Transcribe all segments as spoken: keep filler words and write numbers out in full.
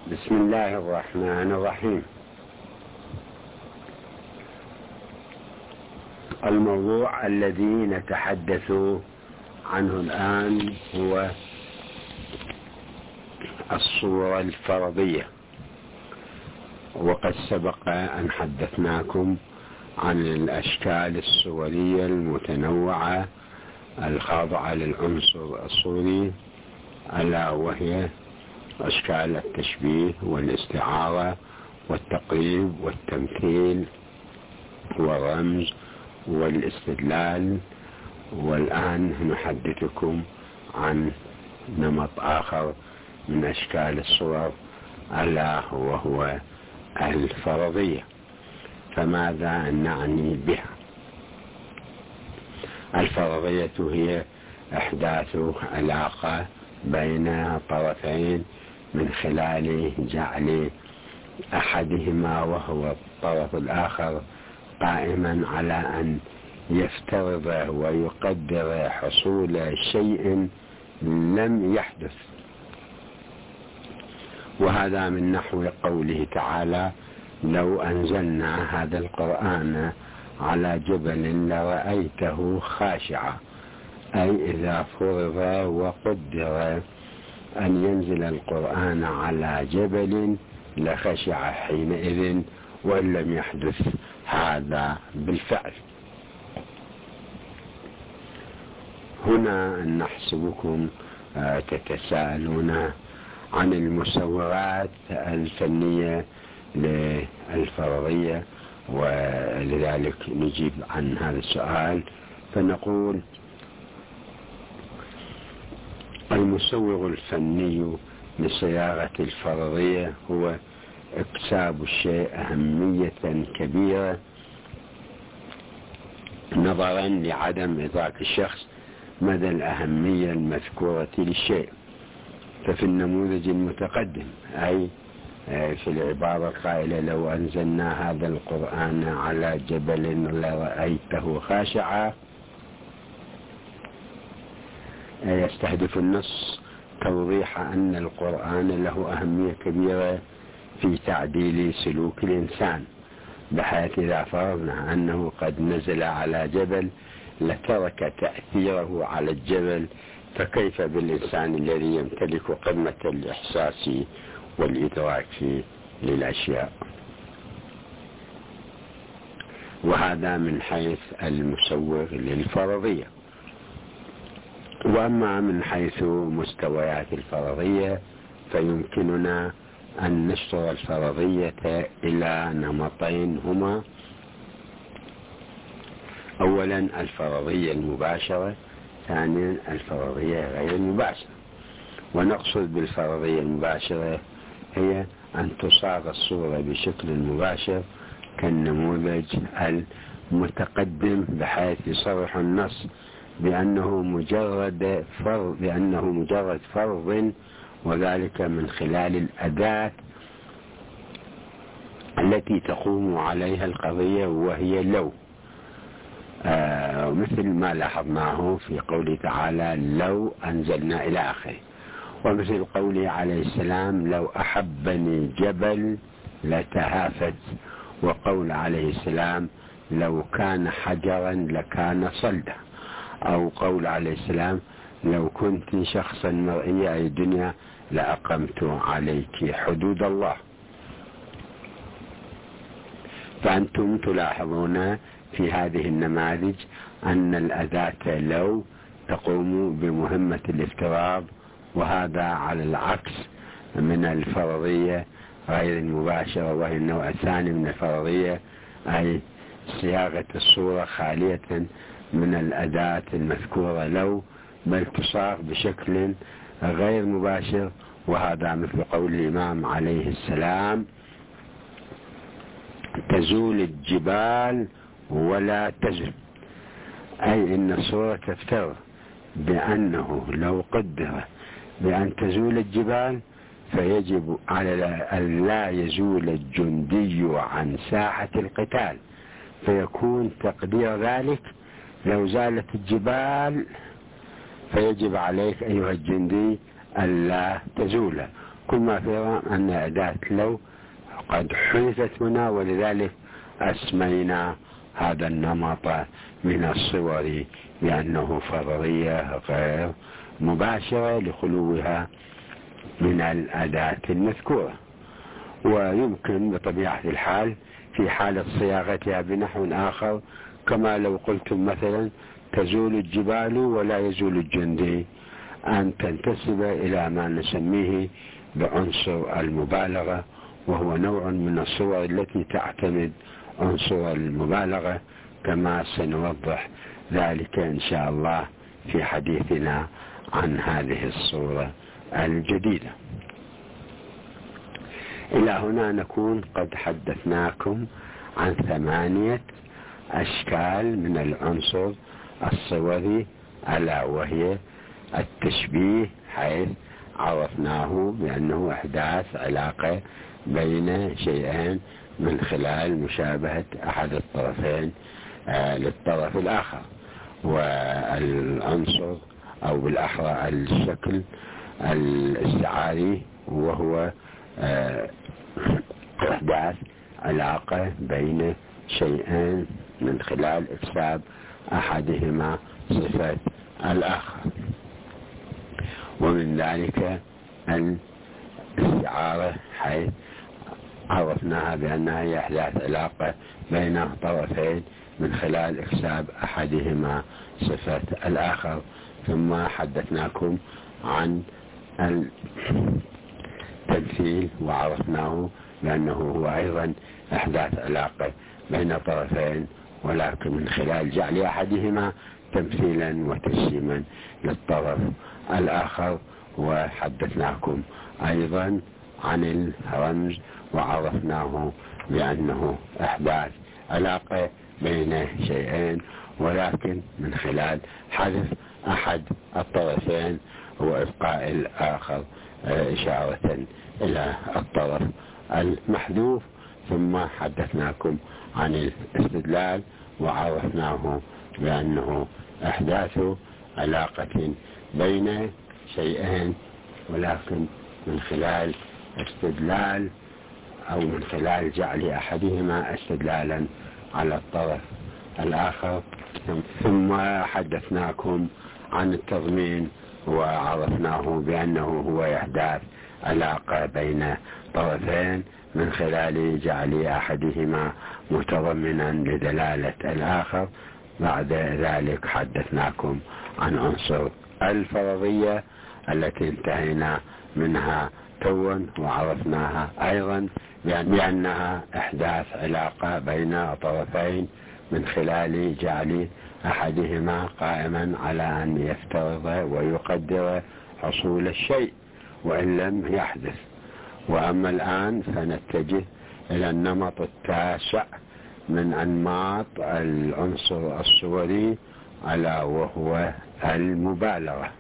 بسم الله الرحمن الرحيم. الموضوع الذي نتحدث عنه الآن هو الصورة الفرضية، وقد سبق أن حدثناكم عن الأشكال الصورية المتنوعة الخاضعة للعنصر الصوري، ألا وهي أشكال التشبيه والاستعارة والتقريب والتمثيل والرمز والاستدلال. والآن نحدثكم عن نمط آخر من أشكال الصور، ألا وهو الفرضية. فماذا نعني بها؟ الفرضية هي إحداث علاقة بين طرفين من خلال جعل أحدهما وهو الطرف الآخر قائما على أن يفترض ويقدر حصول شيء لم يحدث. وهذا من نحو قوله تعالى: لو أنزلنا هذا القرآن على جبل لرأيته خاشعا، أي إذا فرض وقدر أن ينزل القرآن على جبل لخشع حينئذ، وإن لم يحدث هذا بالفعل. هنا نحسبكم تتساءلون عن المصورات الفنية للفرضية، ولذلك نجيب عن هذا السؤال فنقول: المصور الفني لصياغة الفرضية هو اكتساب الشيء أهمية كبيرة نظرا لعدم إدراك الشخص مدى الأهمية المذكورة للشيء. ففي النموذج المتقدم، أي في العبارة القائلة: لو أنزلنا هذا القرآن على جبل لرأيته خاشعا، يستهدف النص توضيح أن القرآن له أهمية كبيرة في تعديل سلوك الإنسان، بحيث إذا فرضنا أنه قد نزل على جبل لترك تأثيره على الجبل، فكيف بالإنسان الذي يمتلك قمة الإحساس والإدراك للأشياء؟ وهذا من حيث المصور للفرضية. وأما من حيث مستويات الفرضية فيمكننا أن نشتر الفرضية إلى نمطين هما: أولا الفرضية المباشرة، ثانيا الفرضية غير المباشرة. ونقصد بالفرضية المباشرة هي أن تصاغ الصورة بشكل مباشر كالنموذج المتقدم، بحيث يصرح النص بأنه مجرد فرض بأنه مجرد فرض، وذلك من خلال الأداة التي تقوم عليها القضية، وهي لو. آه مثل ما لاحظناه في قوله تعالى: لو أنزلنا إلى آخره. ومثل قوله عليه السلام: لو أحبني جبل لتهافت. وقول عليه السلام: لو كان حجرا لكان صلدا. أو قول عليه السلام: لو كنت شخصا مرئيا أي الدنيا لأقمت عليك حدود الله. فأنتم تلاحظون في هذه النماذج أن الأداة لو تقوم بمهمة الافتراض، وهذا على العكس من الفرضية غير المباشرة، وهي النوع الثاني من الفرضية، أي صياغة الصورة خالية من الأداة المذكورة لو، بل تصاغ بشكل غير مباشر. وهذا مثل قول الإمام عليه السلام: تزول الجبال ولا تزل، أي إن الصورة تفترض بأنه لو قدر بأن تزول الجبال فيجب على أن لا يزول الجندي عن ساحة القتال، فيكون تقدير ذلك: لو زالت الجبال فيجب عليك أيها الجندي ألا تزول. كل ما في أن أداة لو قد حذفت هنا، ولذلك أسمينا هذا النمط من الصور بأنه فرضية غير مباشرة لخلوها من الأداة المذكورة. ويمكن بطبيعة الحال في حالة صياغتها بنحو آخر، كما لو قلتم مثلا تزول الجبال ولا يزول الجندي، أن تنتسب إلى ما نسميه بعنصر المبالغة، وهو نوع من الصور التي تعتمد عنصر المبالغة، كما سنوضح ذلك إن شاء الله في حديثنا عن هذه الصورة الجديدة. إلى هنا نكون قد حدثناكم عن ثمانية أشكال من العنصر الصوري، ألا وهي التشبيه، حيث عرفناه بأنه إحداث علاقة بين شيئين من خلال مشابهة أحد الطرفين للطرف الآخر. والعنصر أو بالأحرى الشكل الاستعاري، وهو إحداث علاقة بين شيئين من خلال إكساب أحدهما صفة الآخر. ومن ذلك الاستعارة، حيث عرفناها بأنها هي إحداث علاقة بين طرفين من خلال إكساب أحدهما صفة الآخر. ثم حدثناكم عن التمثيل، وعرفناه بأنه هو أيضا إحداث علاقة بين طرفين، ولكن من خلال جعل أحدهما تمثيلا وتجسيما للطرف الآخر. وحدثناكم أيضا عن الرمز، وعرفناه بأنه إحداث علاقة بين شيئين، ولكن من خلال حذف أحد الطرفين وإبقاء الآخر إشارة إلى الطرف المحذوف. ثم حدثناكم عن الاستدلال، وعرفناه بأنه إحداث علاقة بين شيئين، ولكن من خلال استدلال أو من خلال جعل أحدهما استدلالا على الطرف الآخر. ثم حدثناكم عن التضمين، وعرفناه بأنه هو إحداث علاقة بين طرفين من خلال جعل أحدهما متضمنا لدلالة الآخر. بعد ذلك حدثناكم عن عنصر الفرضية التي انتهينا منها توا، وعرفناها أيضا بأنها إحداث علاقة بين طرفين من خلال جعل أحدهما قائما على أن يفترض ويقدر حصول الشيء وإن لم يحدث. وأما الآن فنتجه إلى النمط التاسع من أنماط العنصر الصوري، ألا وهو المبالغة.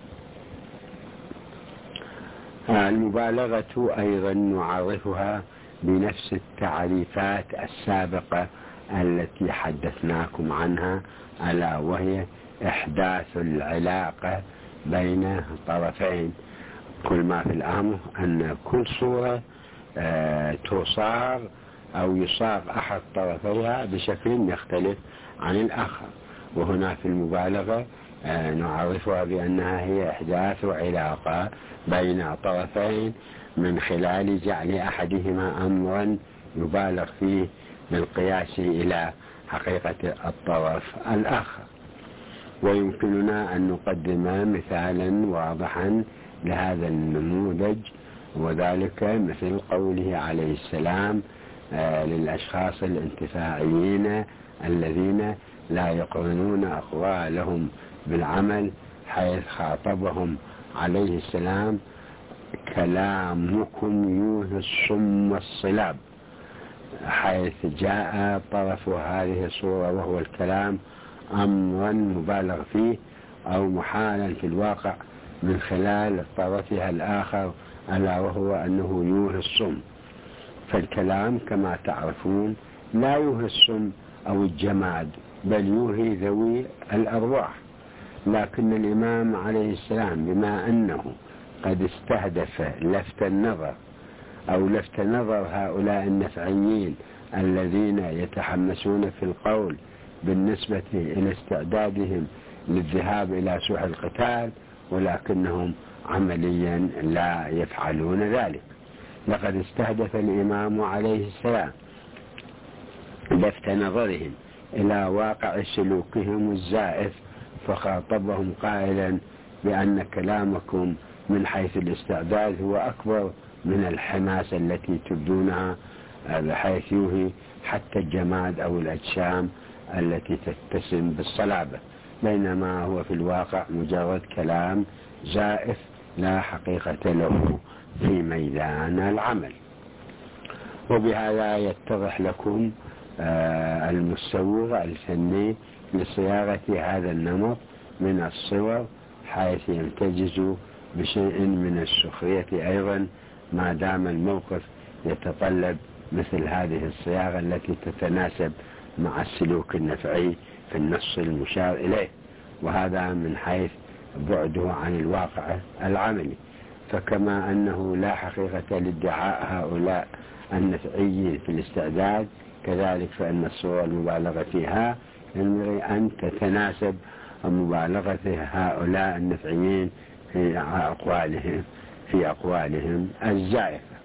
المبالغة أيضا نعرفها بنفس التعريفات السابقة التي حدثناكم عنها، ألا وهي إحداث العلاقة بين طرفين. كل ما في الأمر أن كل صورة تصاغ أو يصاغ أحد طرفيها بشكل يختلف عن الآخر. وهنا في المبالغة نعرفها بأنها هي إحداث علاقة بين طرفين من خلال جعل أحدهما أمرا يبالغ فيه بالقياس إلى حقيقة الطرف الآخر. ويمكننا أن نقدم مثالا واضحا لهذا النموذج، وذلك مثل قوله عليه السلام للأشخاص الانتفاعيين الذين لا يقرنون أقوالهم بالعمل، حيث خاطبهم عليه السلام: كلامكم يوهي الصم والصلاب، حيث جاء طرف هذه الصورة وهو الكلام أمرا مبالغ فيه أو محالا في الواقع من خلال طرفها الآخر، ألا وهو أنه يوهي الصم. فالكلام كما تعرفون لا يوهي الصم أو الجماد، بل يوهي ذوي الأرواح. لكن الإمام عليه السلام بما أنه قد استهدف لفت النظر أو لفت نظر هؤلاء النفعيين الذين يتحمسون في القول بالنسبة إلى استعدادهم للذهاب إلى سوح القتال، ولكنهم عمليا لا يفعلون ذلك. لقد استهدف الإمام عليه السلام لفت نظرهم إلى واقع سلوكهم الزائف، فخاطبهم قائلا بأن كلامكم من حيث الاستعداد هو أكبر من الحماسة التي تبدونها، بحيث يوهي حتى الجماد أو الأجسام التي تتسم بالصلابة، بينما هو في الواقع مجرد كلام زائف لا حقيقة له في ميدان العمل. وبهذا يتضح لكم المسوغ الفني لصياغة هذا النمط من الصور، حيث يمتجز بشيء من السخرية أيضا، ما دام الموقف يتطلب مثل هذه الصياغة التي تتناسب مع السلوك النفعي في النص المشار إليه، وهذا من حيث بعده عن الواقع العملي. فكما أنه لا حقيقة لادعاء هؤلاء النفعيين في الاستعداد، كذلك فإن الصورة المبالغة فيها ينبغي أن تتناسب مبالغة هؤلاء النفعيين في أقوالهم في أقوالهم الزائفة.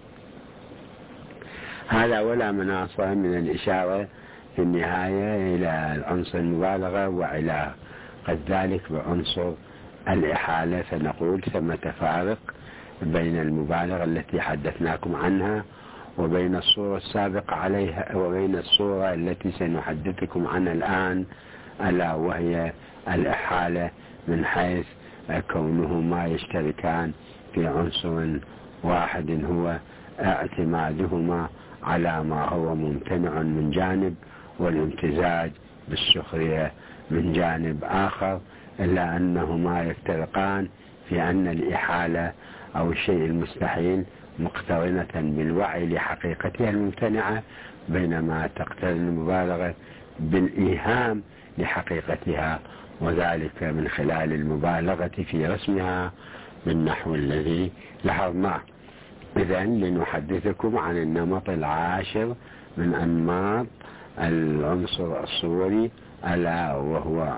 هذا ولا مناص من الإشارة في النهاية إلى العنصر المبالغة وإلى قد ذلك بعنصر الإحالة، فنقول ثمة فارق بين المبالغة التي حدثناكم عنها وبين الصورة السابقة عليها وبين الصورة التي سنحدثكم عنها الآن، ألا وهي الإحالة، من حيث كونهما يشتركان في عنصر واحد هو اعتمادهما على ما هو ممتنع من جانب والامتزاج بالسخرية من جانب آخر، إلا أنهما يفترقان في أن الإحالة أو الشيء المستحيل مقترنة بالوعي لحقيقتها الممتنعة، بينما تقترن المبالغة بالإيهام لحقيقتها، وذلك من خلال المبالغة في رسمها بالنحو الذي لاحظناه. إذن لنحدثكم عن النمط العاشر من أنماط العنصر الصوري، ألا وهو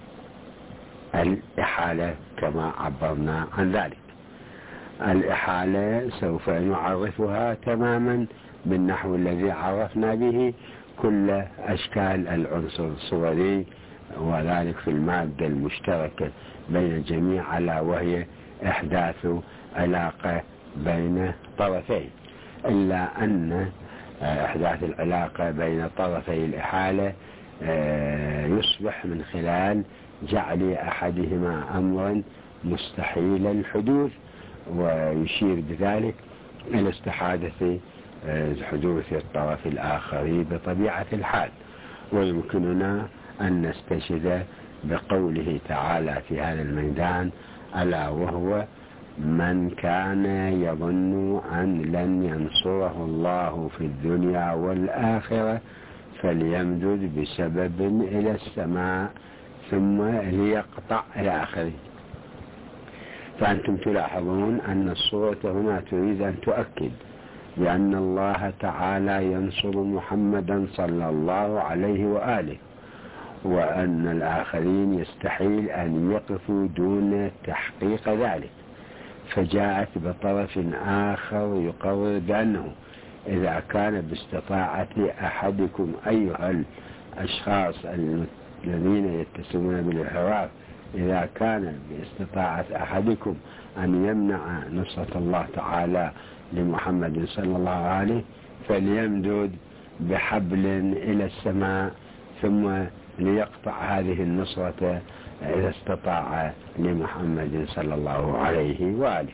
الإحالة كما عبرنا عن ذلك. الإحالة سوف نعرفها تماما بالنحو الذي عرفنا به كل أشكال العنصر الصوري، وذلك في المادة المشتركة بين الجميع، ألا وهي إحداث علاقة بين طرفين، إلا أن إحداث العلاقة بين طرفي الإحالة يصبح من خلال جعل أحدهما أمرا مستحيل الحدوث، ويشير بذلك إلى استحادة حدوث الطرف الآخر بطبيعة الحال. ويمكننا أن نستشهد بقوله تعالى في هذا الميدان، ألا وهو من كان يظن أن لن ينصره الله في الدنيا والآخرة فليمدد بسبب إلى السماء ثم ليقطع إلى آخره. فأنتم تلاحظون أن الصورة هنا تريد أن تؤكد بأن الله تعالى ينصر محمدا صلى الله عليه وآله، وأن الآخرين يستحيل أن يقفوا دون تحقيق ذلك، فجاءت بطرف آخر يقرر بأنه إذا كان باستطاعة أحدكم أيها الأشخاص الذين يتسمون بالانحراف، إذا كان باستطاعة أحدكم أن يمنع نصرة الله تعالى لمحمد صلى الله عليه فليمدد بحبل إلى السماء ثم ليقطع هذه النصرة إذا استطاع لمحمد صلى الله عليه وآله.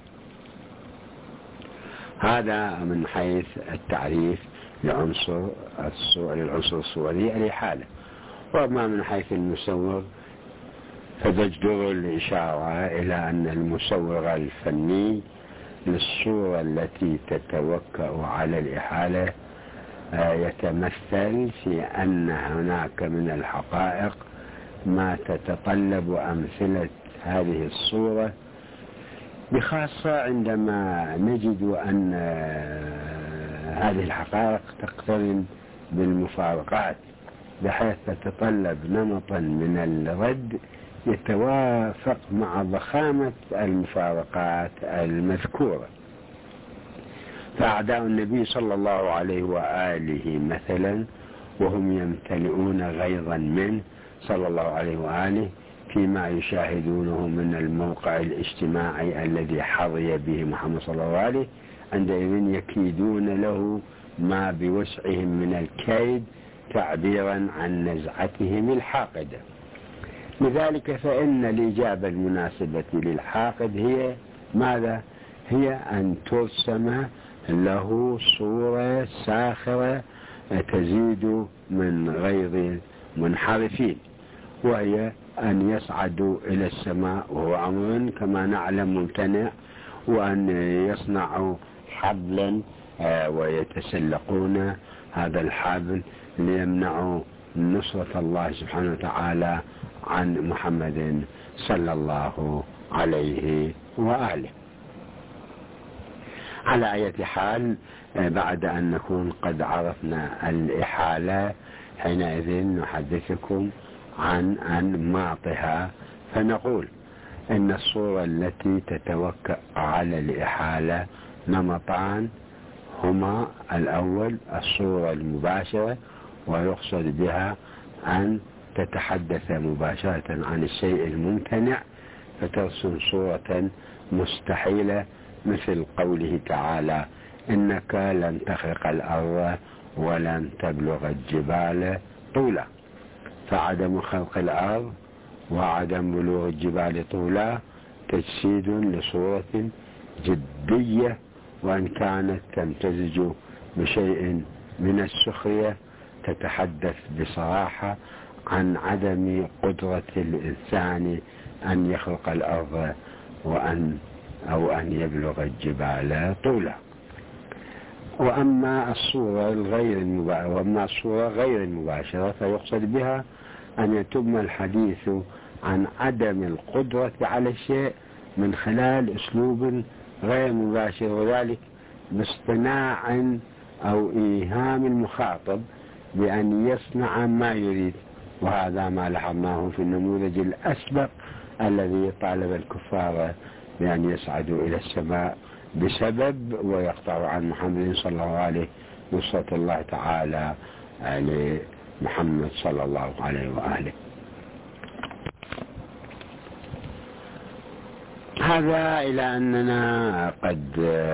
هذا من حيث التعريف لعنصر العنصر الصوري الإحالة. وما من حيث المسوغ فتجدر الإشارة إلى أن المسوغ الفني للصورة التي تتوكأ على الإحالة يتمثل في أن هناك من الحقائق ما تتطلب أمثلة هذه الصورة بخاصة عندما نجد أن هذه الحقائق تقترن بالمفارقات بحيث تتطلب نمطا من الرد يتوافق مع ضخامة المفارقات المذكورة. فأعداء النبي صلى الله عليه وآله مثلا وهم يمتلئون غيظا منه صلى الله عليه وآله فيما يشاهدونه من الموقع الاجتماعي الذي حظي به محمد صلى الله عليه، عندئذ يكيدون له ما بوسعهم من الكيد تعبيرا عن نزعتهم الحاقدة. لذلك فإن الإجابة المناسبة للحاقد هي ماذا؟ هي أن ترسم له صورة ساخرة تزيد من غيظ منحرفين، وهي أن يصعدوا إلى السماء وهو أمر كما نعلم ممتنع، وأن يصنعوا حبلا ويتسلقون هذا الحبل ليمنعوا نصرة الله سبحانه وتعالى عن محمد صلى الله عليه وآله. على أي حال بعد أن نكون قد عرفنا الإحالة حينئذ نحدثكم عن أنماطها، فنقول إن الصورة التي تتوكأ على الإحالة نمطان هما: الأول الصورة المباشرة، ويقصد بها أن تتحدث مباشرة عن الشيء الممتنع فترسم صورة مستحيلة، مثل قوله تعالى: إنك لن تخرق الأرض ولن تبلغ الجبال طولا. فعدم خلق الأرض وعدم بلوغ الجبال طولا تجسيد لصورة جدية، وإن كانت تمتزج بشيء من السخرية تتحدث بصراحة عن عدم قدرة الإنسان أن يخلق الأرض وأن أو أن يبلغ الجبال طولا. وأما الصورة الغير المباشرة وأما الصورة غير المباشرة فيقصد بها أن يتم الحديث عن عدم القدرة على الشيء من خلال أسلوب غير مباشر، وذلك باصطناع أو إيهام المخاطب بأن يصنع ما يريد، وهذا ما لاحظناه في النموذج الأسبق الذي طالب الكفار بأن يصعدوا إلى السماء بسبب ويقطع عن محمد صلى الله عليه نصرة الله تعالى لمحمد صلى الله عليه وآله. هذا إلى أننا قد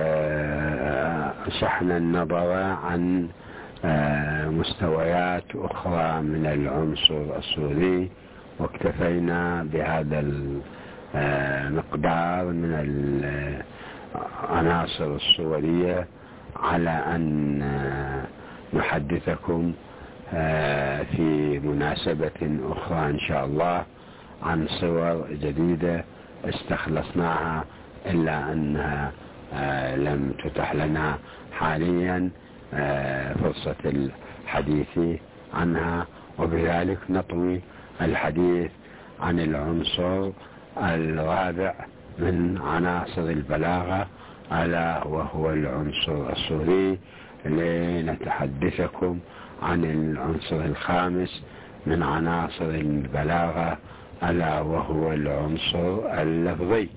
شحنا النظر عن مستويات أخرى من العنصر الصوري، واكتفينا بهذا المقدار من العناصر الصورية على أن نحدثكم في مناسبة أخرى إن شاء الله عن صور جديدة استخلصناها، إلا أنها لم تتح لنا حاليا فرصة الحديث عنها، وبذلك نطوي الحديث عن العنصر الرابع من عناصر البلاغة، ألا وهو العنصر الصوري، لنتحدثكم عن العنصر الخامس من عناصر البلاغة، ألا وهو العنصر اللفظي.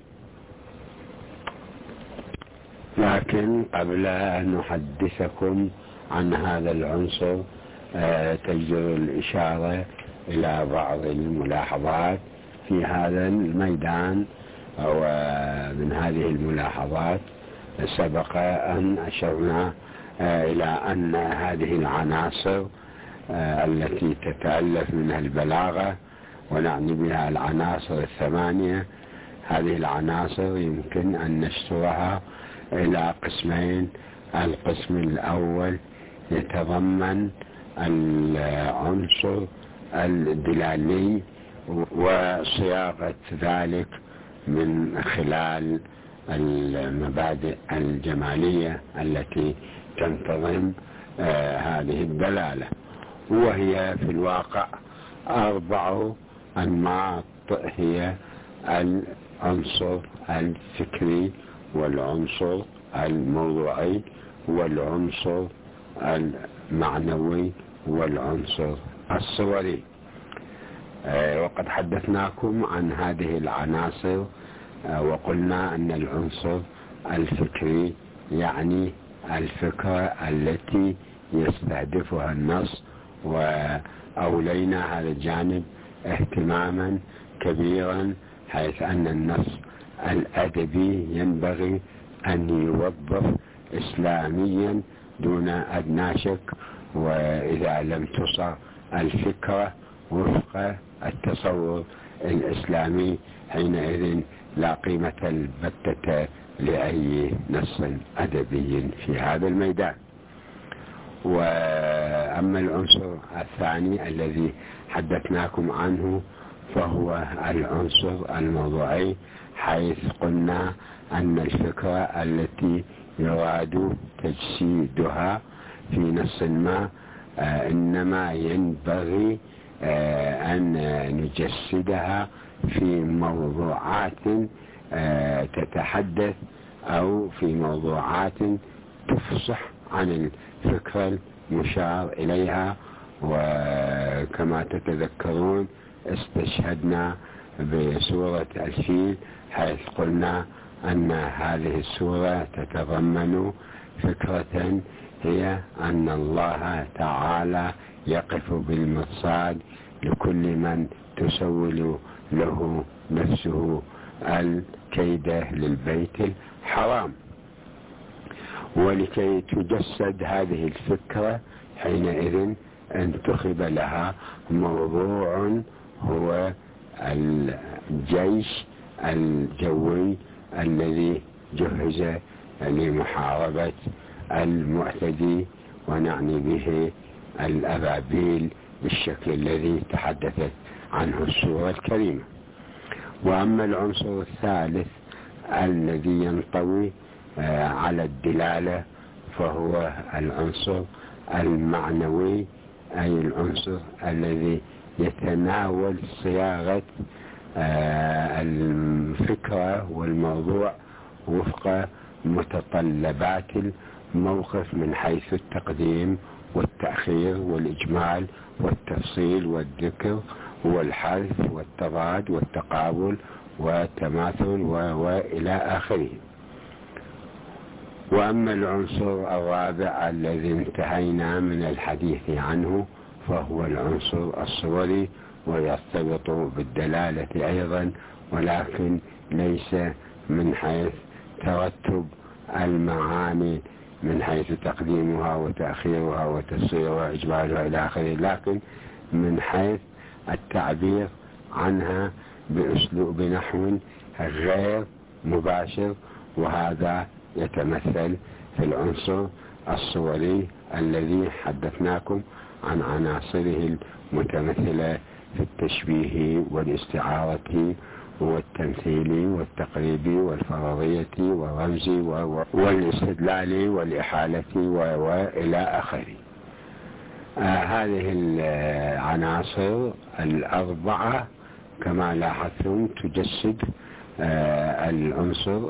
لكن قبل أن نحدثكم عن هذا العنصر تجدر الإشارة إلى بعض الملاحظات في هذا الميدان. ومن هذه الملاحظات سبق أن أشرنا إلى أن هذه العناصر التي تتألف منها البلاغة، ونعني بها العناصر الثمانية، هذه العناصر يمكن أن نشترها إلى قسمين. القسم الأول يتضمن العنصر الدلالي وصياغة ذلك من خلال المبادئ الجمالية التي تنتظم آه هذه الدلالة، وهي في الواقع أربع أنماط، هي العنصر الفكري والعنصر الموضوعي والعنصر المعنوي والعنصر الصوري. وقد حدثناكم عن هذه العناصر وقلنا أن العنصر الفكري يعني الفكرة التي يستهدفها النص، وأولينا هذا الجانب اهتماما كبيرا، حيث أن النص الأدبي ينبغي أن يوظف إسلاميا دون أدنى شك، وإذا لم تصر الفكرة وفق التصور الإسلامي حينئذ لا قيمة البتة لأي نص أدبي في هذا الميدان. وأما العنصر الثاني الذي حدثناكم عنه فهو العنصر الموضوعي، حيث قلنا أن الفكرة التي يراد تجسيدها في نص ما إنما ينبغي أن نجسدها في موضوعات تتحدث أو في موضوعات تفصح عن الفكرة المشار إليها. وكما تتذكرون استشهدنا بسورة الفيل، حيث قلنا أن هذه السورة تتضمن فكرة هي أن الله تعالى يقف بالمرصاد لكل من تسول له نفسه الكيدة للبيت الحرام. ولكي تجسد هذه الفكرة حينئذ انتخب لها موضوع هو الجيش الجوي الذي جهز لمحاربة المعتدي، ونعني به الأبابيل بالشكل الذي تحدثت عنه السورة الكريمة. وأما العنصر الثالث الذي ينطوي على الدلالة فهو العنصر المعنوي، أي العنصر الذي يتناول صياغة الفكرة والموضوع وفق متطلبات الموقف من حيث التقديم والتأخير والإجمال والتفصيل والذكر والحذف والتضاد والتقابل والتماثل وإلى آخره. وأما العنصر الرابع الذي انتهينا من الحديث عنه فهو العنصر الصوري، ويرتبط بالدلالة أيضا، ولكن ليس من حيث ترتب المعاني من حيث تقديمها وتأخيرها وتصويرها وإجمالها إلى آخره، لكن من حيث التعبير عنها بأسلوب نحو غير مباشر، وهذا يتمثل في العنصر الصوري الذي حدثناكم عن عناصره المتمثلة في التشبيه والاستعارة والتمثيل والتقريب والفرضية والرمز والاستدلال والإحالة وإلى آخره. آه هذه العناصر الأربعة كما لاحظتم تجسد آه العنصر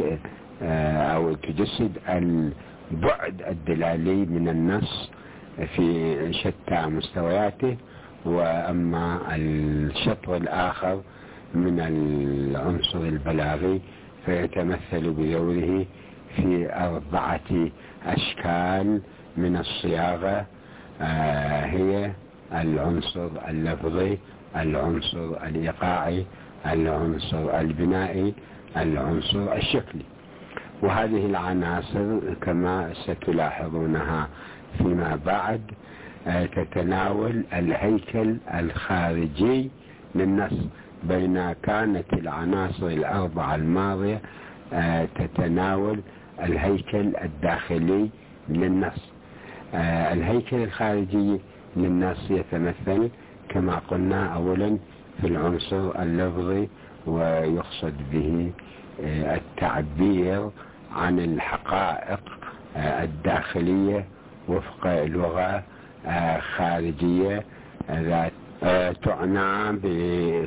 آه أو تجسد البعد الدلالي من النص في شتى مستوياته. وأما الشطر الآخر من العنصر البلاغي فيتمثل بدوره في أربعة أشكال من الصياغة، آه هي العنصر اللفظي، العنصر الإيقاعي، العنصر البنائي، العنصر الشكلي. وهذه العناصر كما ستلاحظونها فيما بعد آه تتناول الهيكل الخارجي للنص، بين كانت العناصر الأربعة الماضية آه تتناول الهيكل الداخلي للنص. آه الهيكل الخارجي للنص يتمثل كما قلنا أولا في العنصر اللفظي، ويقصد به آه التعبير عن الحقائق آه الداخلية وفق لغة آه خارجية ذات آه تعنى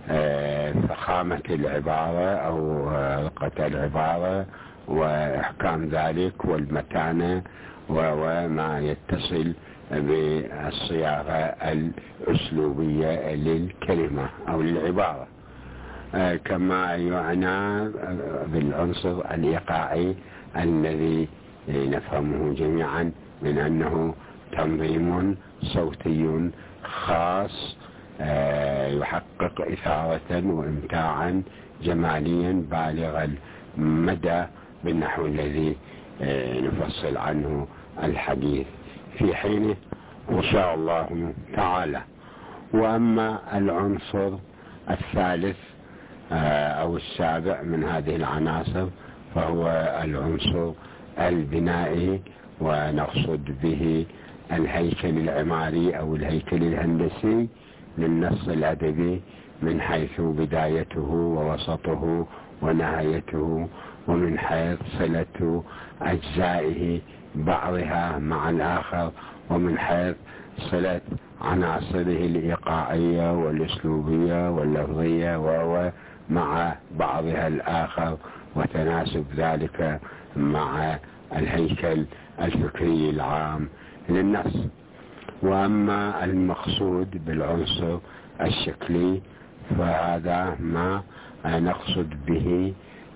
فخامة العبارة أو رقة العبارة وإحكام ذلك والمتانة وما يتصل بالصياغة الأسلوبية للكلمة أو للعبارة، كما يعنى بالعنصر الإيقاعي الذي نفهمه جميعا من أنه تنظيم صوتي خاص يحقق إثارة وإمتاعا جماليا بالغ المدى بالنحو الذي نفصل عنه الحديث في حينه إن شاء الله تعالى. وأما العنصر الثالث أو السابع من هذه العناصر فهو العنصر البنائي، ونقصد به الهيكل العماري أو الهيكل الهندسي للنص الأدبي من حيث بدايته ووسطه ونهايته، ومن حيث صلة أجزائه بعضها مع الآخر، ومن حيث صلة عناصره الإيقاعية والأسلوبية واللفظية وهو مع بعضها الآخر، وتناسب ذلك مع الهيكل الفكري العام للنص. وأما المقصود بالعنصر الشكلي فهذا ما نقصد به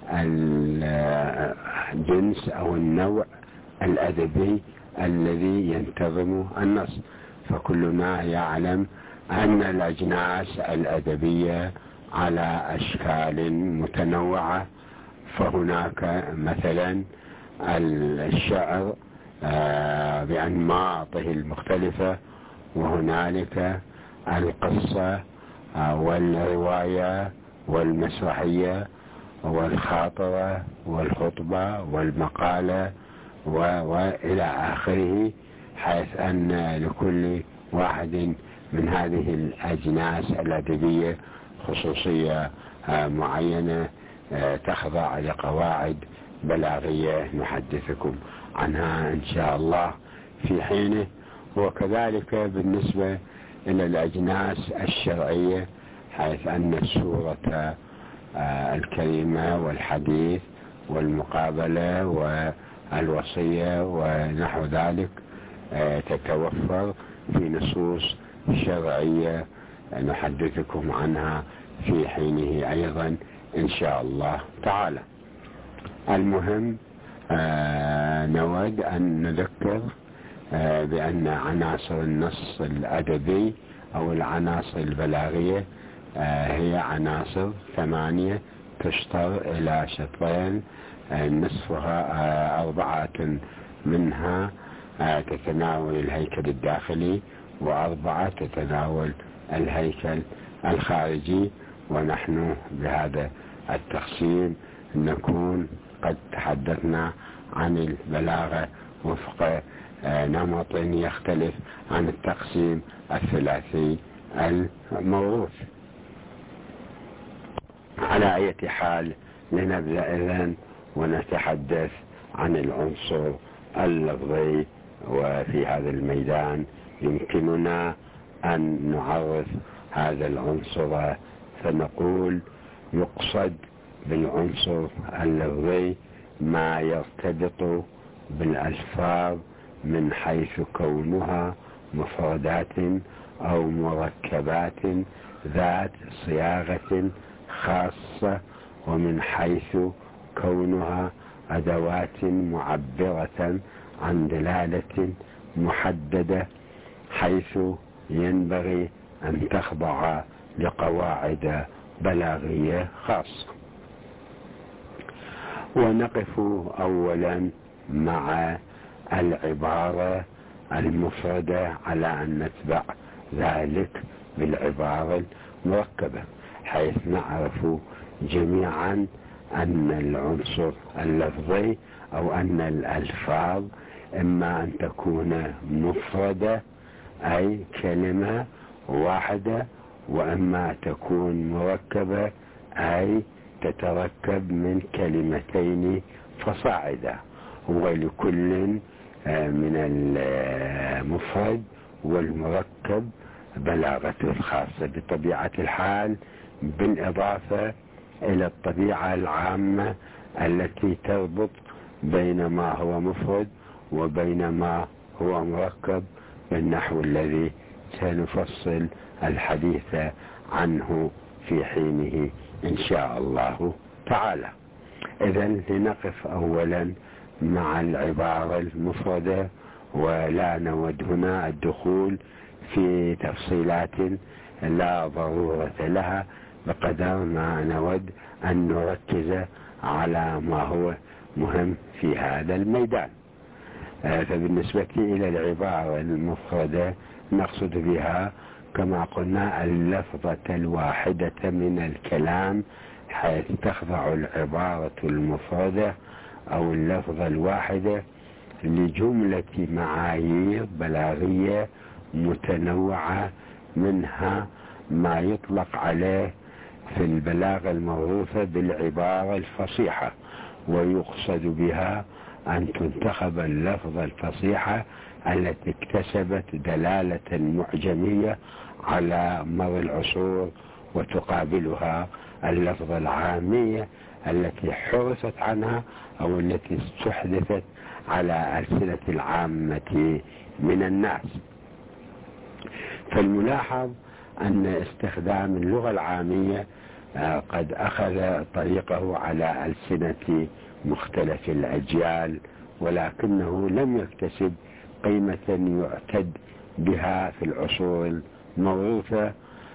الجنس أو النوع الأدبي الذي ينتظم النص. فكلنا يعلم أن الأجناس الأدبية على أشكال متنوعة، فهناك مثلا الشعر بأنماطه المختلفة، وهنالك القصة والرواية والمسرحية والخاطرة والخطبة والمقالة وإلى آخره، حيث أن لكل واحد من هذه الأجناس الأدبية خصوصية معينة تخضع لقواعد بلاغية نحدثكم عنها إن شاء الله في حينه. وكذلك بالنسبة إلى الأجناس الشرعية، حيث أن سورة الكلمة والحديث والمقابلة والوصية ونحو ذلك تتوفر في نصوص شرعية نحدثكم عنها في حينه أيضا إن شاء الله تعالى. المهم آه نود أن نذكر آه بأن عناصر النص الأدبي أو العناصر البلاغية آه هي عناصر ثمانية تشطر إلى شطرين، آه نصفها آه أربعة منها آه تتناول الهيكل الداخلي، وأربعة تتناول الهيكل الخارجي. ونحن بهذا التقسيم نكون قد تحدثنا عن البلاغة وفق نمط يختلف عن التقسيم الثلاثي الموروث. على أي حال لنبدأ إذن ونتحدث عن العنصر اللفظي. وفي هذا الميدان يمكننا أن نعرف هذا العنصر، فنقول يقصد بالعنصر اللفظي ما يرتبط بالألفاظ من حيث كونها مفردات أو مركبات ذات صياغة خاصة، ومن حيث كونها أدوات معبرة عن دلالة محددة، حيث ينبغي أن تخضع لقواعد بلاغية خاصة. ونقف أولا مع العبارة المفردة على أن نتبع ذلك بالعبارة المركبة، حيث نعرف جميعا أن العنصر اللفظي أو أن الألفاظ إما أن تكون مفردة أي كلمة واحدة، وإما تكون مركبة أي تتركب من كلمتين فصاعدا، ولكل من المفرد والمركب بلاغته الخاصة. بطبيعة الحال بالإضافة إلى الطبيعة العامة التي تربط بين ما هو مفرد وبين ما هو مركب بالنحو الذي سنفصل الحديث عنه في حينه إن شاء الله تعالى. إذن لنقف أولا مع العبارة المفردة، ولا نود هنا الدخول في تفصيلات لا ضرورة لها، بقدر ما نود أن نركز على ما هو مهم في هذا الميدان. فبالنسبة إلى العبارة المفردة نقصد بها كما قلنا اللفظة الواحدة من الكلام، حيث تخضع العبارة المفردة أو اللفظة الواحدة لجملة معايير بلاغية متنوعة، منها ما يطلق عليه في البلاغة الموروثة بالعبارة الفصيحة، ويقصد بها أن تنتخب اللفظة الفصيحة التي اكتسبت دلالة معجمية على مر العصور، وتقابلها اللفظة العامية التي حرصت عنها أو التي استحدثت على ألسنة العامة من الناس. فالملاحظ أن استخدام اللغة العامية قد أخذ طريقه على ألسنة مختلف الأجيال، ولكنه لم يكتسب قيمة يعتد بها في العصور الموروثة،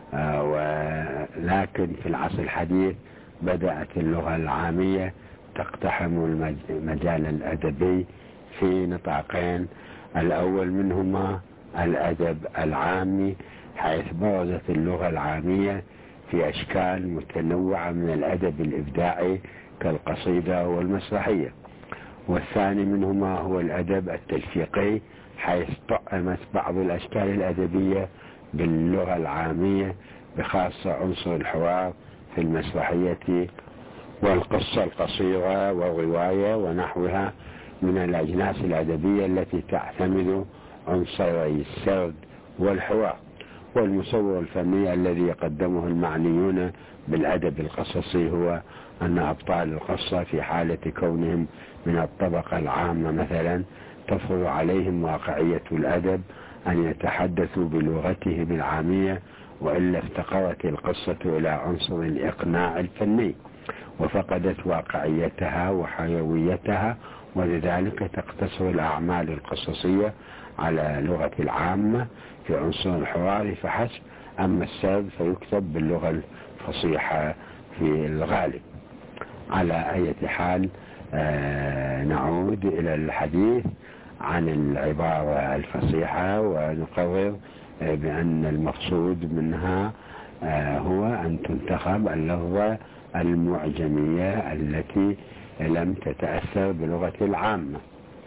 ولكن في العصر الحديث بدأت اللغة العامية تقتحم المجال الأدبي في نطاقين. الأول منهما الأدب العامي، حيث برزت اللغة العامية في أشكال متنوعة من الأدب الإبداعي كالقصيدة والمسرحية. والثاني منهما هو الأدب التلفيقي، حيث طعمت بعض الأشكال الأدبية باللغة العامية، بخاصة عنصر الحوار في المسرحية والقصة القصيرة والرواية ونحوها من الأجناس الأدبية التي تعتمد عنصري السرد والحوار. والمصور الفني الذي يقدمه المعنيون بالأدب القصصي هو أن أبطال القصة في حالة كونهم من الطبقة العامة مثلا تفرض عليهم واقعية الأدب أن يتحدثوا بلغتهم العامية، وإلا افتقرت القصة إلى عنصر الإقناع الفني وفقدت واقعيتها وحيويتها، ولذلك تقتصر الأعمال القصصية على لغة العامة في عنصر الحوار فحسب، أما السرد فيكتب باللغة الفصيحة في الغالب. على أي حال آه نعود إلى الحديث عن العبارة الفصيحة، ونقرر آه بأن المقصود منها آه هو أن تنتخب اللفظة المعجمية التي لم تتأثر بلغة العامة.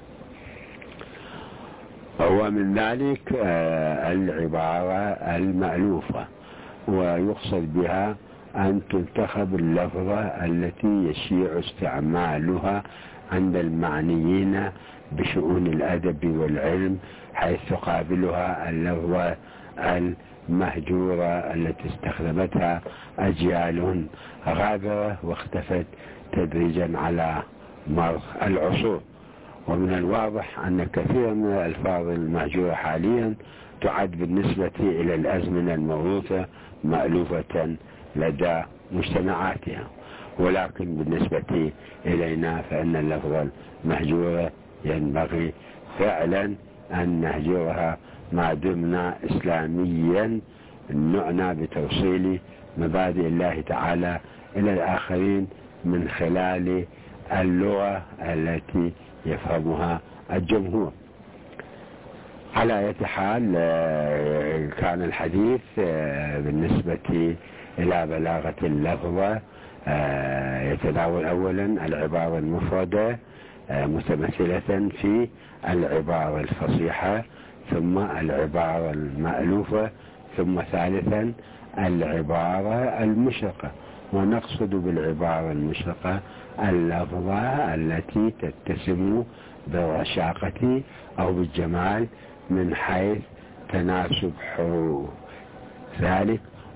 ومن ذلك آه العبارة المألوفة، ويقصد بها أن تنتخب اللفظة التي يشيع استعمالها عند المعنيين بشؤون الأدب والعلم، حيث تقابلها اللفظة المهجورة التي استخدمتها أجيال غابرة واختفت تدريجا على مر العصور. ومن الواضح أن كثير من الألفاظ المهجورة حاليا تعد بالنسبة إلى الأزمنة الموروثة مألوفة لدى مجتمعاتها، ولكن بالنسبة إلينا فإن اللفظة المهجورة ينبغي فعلا أن نهجرها ما دمنا إسلاميا نعنى بتوصيل مبادئ الله تعالى إلى الآخرين من خلال اللغة التي يفهمها الجمهور. على أي حال كان الحديث بالنسبة إلى بلاغة اللفظة يتناول أولا العبارة المفردة متمثلة في العبارة الفصيحة، ثم العبارة المألوفة، ثم ثالثا العبارة المشرقة. ونقصد بالعبارة المشرقة اللفظة التي تتسم بالرشاقة أو بالجمال من حيث تناسب حروف ذلك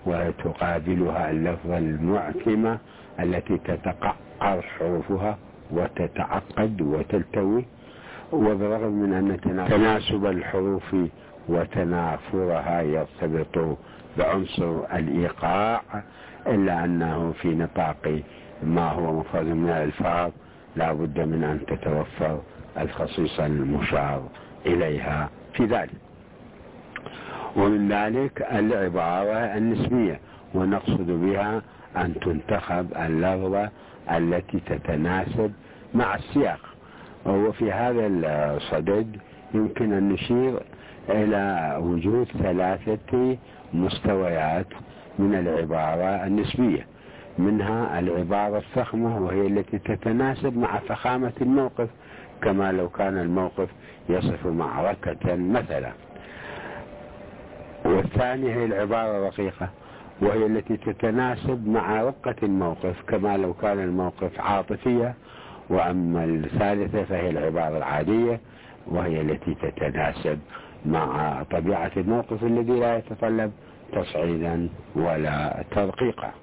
وتقابلها اللفظة المعتمة التي تتقعر حروفها وتتعقد وتلتوي. وبرغم من أن تناسب الحروف وتنافرها يرتبط بعنصر الإيقاع، إلا أنه في نطاق ما هو مفرد من الألفاظ لا بد من أن تتوفر الخصيصة المشار إليها في ذلك. ومن ذلك العبارة النسبية، ونقصد بها أن تنتخب اللفظة التي تتناسب مع السياق. وفي هذا الصدد يمكن أن نشير إلى وجود ثلاثة مستويات من العبارة النسبية، منها العبارة الفخمة وهي التي تتناسب مع فخامة الموقف، كما لو كان الموقف يصف معركة مثلا. والثانية هي العبارة الرقيقة وهي التي تتناسب مع رقة الموقف، كما لو كان الموقف عاطفية. وأما الثالثة فهي العبارة العادية وهي التي تتناسب مع طبيعة الموقف الذي لا يتطلب تصعيدا ولا ترقيقا.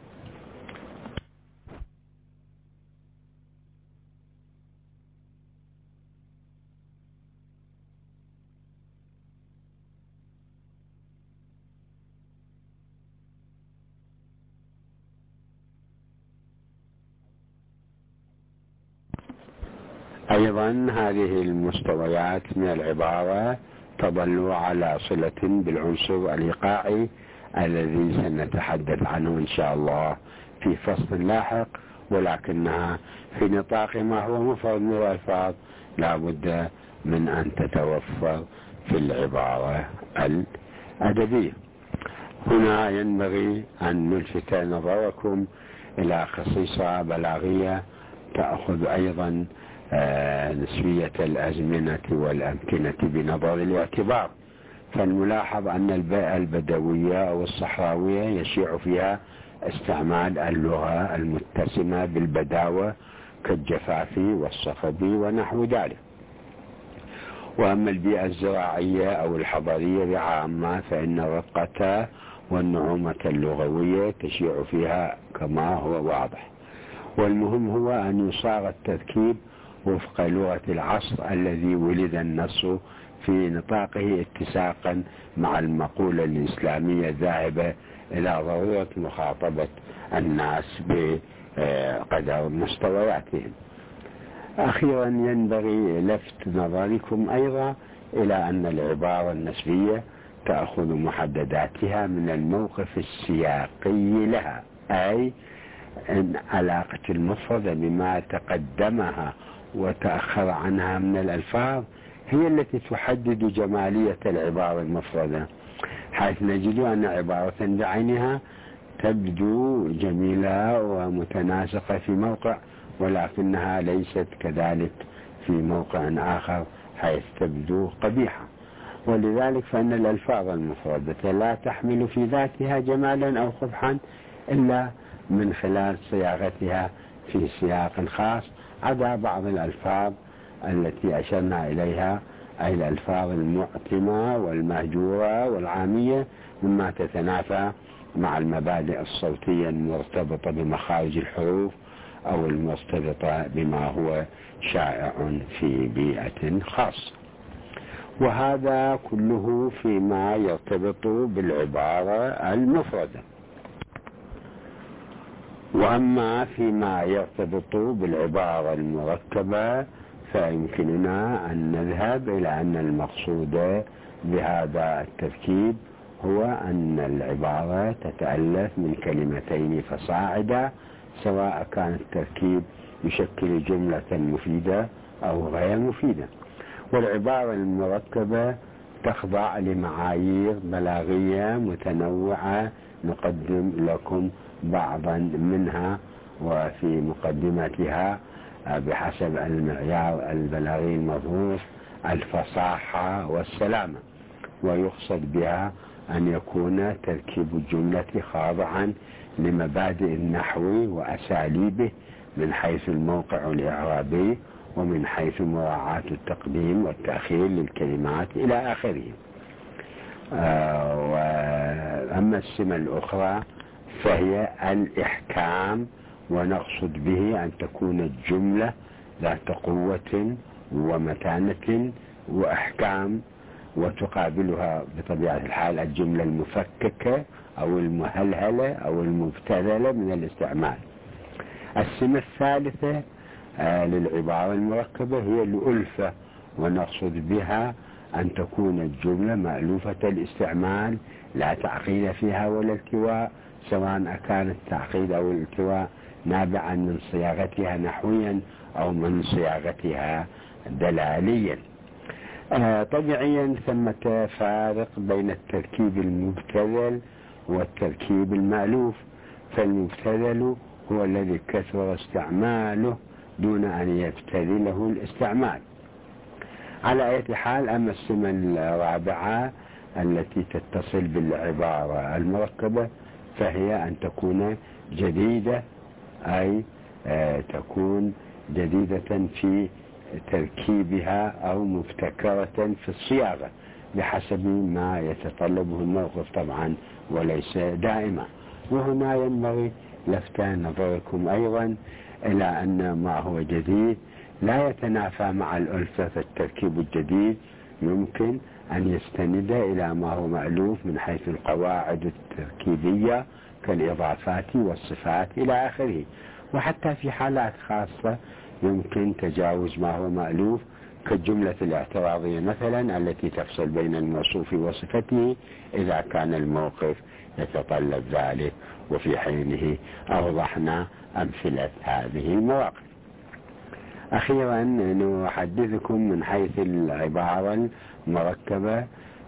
أيضا هذه المستويات من العبارة تظل على صلة بالعنصر الإيقاعي الذي سنتحدث عنه إن شاء الله في فصل لاحق، ولكنها في نطاق ما هو مفرد من الألفاظ لا بد من أن تتوفر في العبارة الأدبية. هنا ينبغي أن نلفت نظركم إلى خصيصة بلاغية تأخذ أيضا آه نسبية الأزمنة والأمكنة بنظر الاعتبار. فالملاحظ أن البيئة البدوية أو الصحراوية يشيع فيها استعمال اللغة المتسمة بالبداوة كالجفاف والصخب ونحو ذلك. وأما البيئة الزراعية أو الحضرية بعامة فإن الرقة والنعومة اللغوية تشيع فيها كما هو واضح. والمهم هو أن يصاغ التركيب وفق لغة العصر الذي ولد النص في نطاقه اتساقا مع المقولة الإسلامية الذاهبة إلى ضرورة مخاطبة الناس بقدر مستوياتهم. أخيرا ينبغي لفت نظركم أيضا إلى أن العبارة النسبية تأخذ محدداتها من الموقف السياقي لها، أي أن علاقة المفردة بما تقدمها وتأخر عنها من الألفاظ هي التي تحدد جمالية العبارة المفردة، حيث نجد أن عبارة بعينها تبدو جميلة ومتناسقة في موقع، ولكنها ليست كذلك في موقع آخر حيث تبدو قبيحة. ولذلك فإن الألفاظ المفردة لا تحمل في ذاتها جمالا أو قبحا إلا من خلال صياغتها في سياق خاص، عدا بعض الألفاظ التي أشرنا إليها، أي الألفاظ المعتمة والمهجورة والعامية مما تتنافى مع المبادئ الصوتية المرتبطة بمخارج الحروف أو المرتبطة بما هو شائع في بيئة خاصة. وهذا كله فيما يرتبط بالعبارة المفردة. وأما فيما يرتبط بالعبارة المركبة فيمكننا أن نذهب إلى أن المقصود بهذا التركيب هو أن العبارة تتألف من كلمتين فصاعدا، سواء كان التركيب يشكل جملة مفيدة أو غير مفيدة. والعبارة المركبة تخضع لمعايير بلاغية متنوعة نقدم لكم بعضا منها وفي مقدمتها بحسب المعيار البلاغي المضبوط الفصاحة والسلامة، ويقصد بها أن يكون تركيب الجملة خاضعا لمبادئ النحو وأساليبه من حيث الموقع الإعرابي ومن حيث مراعاة التقديم والتأخير للكلمات إلى آخره. آه أما السمة الأخرى فهي الإحكام، ونقصد به أن تكون الجملة ذات قوة ومتانة وإحكام، وتقابلها بطبيعة الحال الجملة المفككة أو المهلهلة أو المبتذلة من الاستعمال. السمة الثالثة آه للعبارة المركبة هي الألفة، ونقصد بها أن تكون الجملة مألوفة الاستعمال، لا تعقيد فيها ولا التواء، سواء كان التعقيد أو الالتواء نابعا من صياغتها نحويا أو من صياغتها دلاليا. آه طبيعيا ثمة فارق بين التركيب المبتذل والتركيب المألوف، فالمبتذل هو الذي كثر استعماله دون أن يبتذله الاستعمال. على أي حال، أما السمة الرابعة التي تتصل بالعبارة المركبة فهي أن تكون جديدة، أي آه تكون جديدة في تركيبها أو مبتكرة في الصياغة بحسب ما يتطلبه الموقف طبعا وليس دائما. وهنا ينبغي لفت نظركم أيضا إلى أن ما هو جديد لا يتنافى مع الألفة، فالتركيب الجديد يمكن أن يستند إلى ما هو مألوف من حيث القواعد التركيبية كالإضافات والصفات إلى آخره، وحتى في حالات خاصة يمكن تجاوز ما هو مألوف كالجملة الاعتراضية مثلا التي تفصل بين الموصوف وصفته إذا كان الموقف يتطلب ذلك، وفي حينه أوضحنا أمثلة هذه المواقف. أخيرا نحدثكم من حيث العبارة المركبة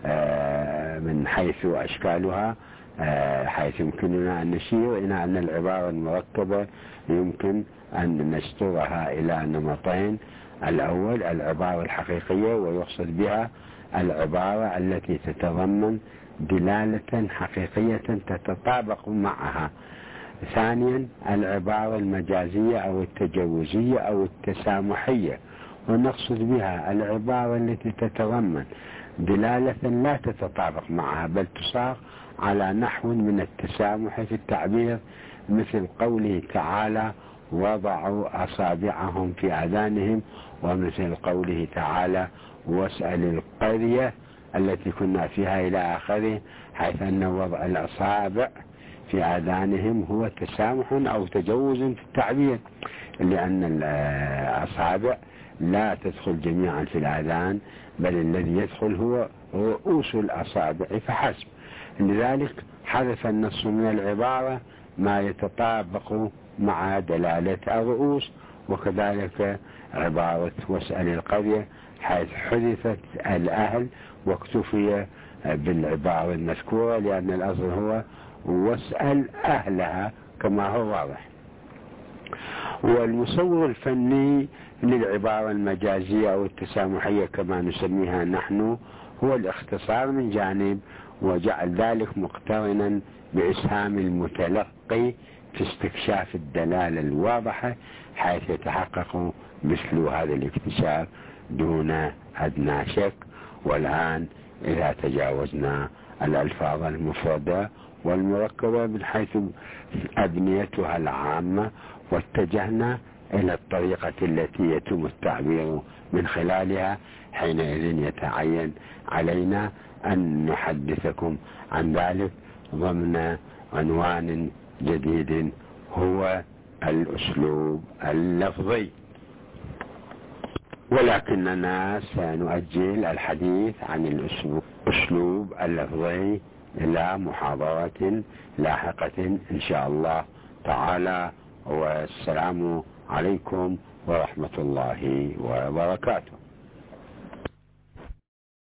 من حيث أشكالها، حيث يمكننا أن نشير إلى أن العبارة المركبة يمكن أن نشترها إلى نمطين. الأول العبارة الحقيقية، ويقصد بها العبارة التي تتضمن دلالة حقيقية تتطابق معها. ثانيا العبارة المجازية أو التجوزية أو التسامحية، ونقصد بها العبارة التي تتضمن دلالة لا تتطابق معها بل تصاغ على نحو من التسامح في التعبير، مثل قوله تعالى وضعوا أصابعهم في آذانهم، ومثل قوله تعالى واسأل القرية التي كنا فيها إلى آخره، حيث أن وضع الأصابع في آذانهم هو تسامح أو تجوز في التعبير، لأن الأصابع لا تدخل جميعا في الآذان، بل الذي يدخل هو رؤوس الأصابع فحسب. لذلك حذف النص من العبارة ما يتطابق مع دلالة الرؤوس، وكذلك عبارة واسأل القرية حيث حذفت الأهل واكتفي بالعبارة المذكورة، لأن الأصل هو واسأل أهلها كما هو واضح. والمصور الفني للعبارة المجازية أو التسامحية كما نسميها نحن هو الاختصار من جانب، وجعل ذلك مقترنا بإسهام المتلقي في استكشاف الدلالة الواضحة، حيث يتحقق مثل هذا الاكتشاف دون أدنى شك. والآن إذا تجاوزنا الألفاظ المفردة والمركبة من حيث أبنيتها العامة، واتجهنا إلى الطريقة التي يتم التعبير من خلالها، حينئذ يتعين علينا أن نحدثكم عن ذلك ضمن عنوان جديد هو الأسلوب اللفظي. ولكننا سنؤجل الحديث عن الأسلوب اللفظي إلى محاضرة لاحقة إن شاء الله تعالى، والسلام عليكم ورحمة الله وبركاته.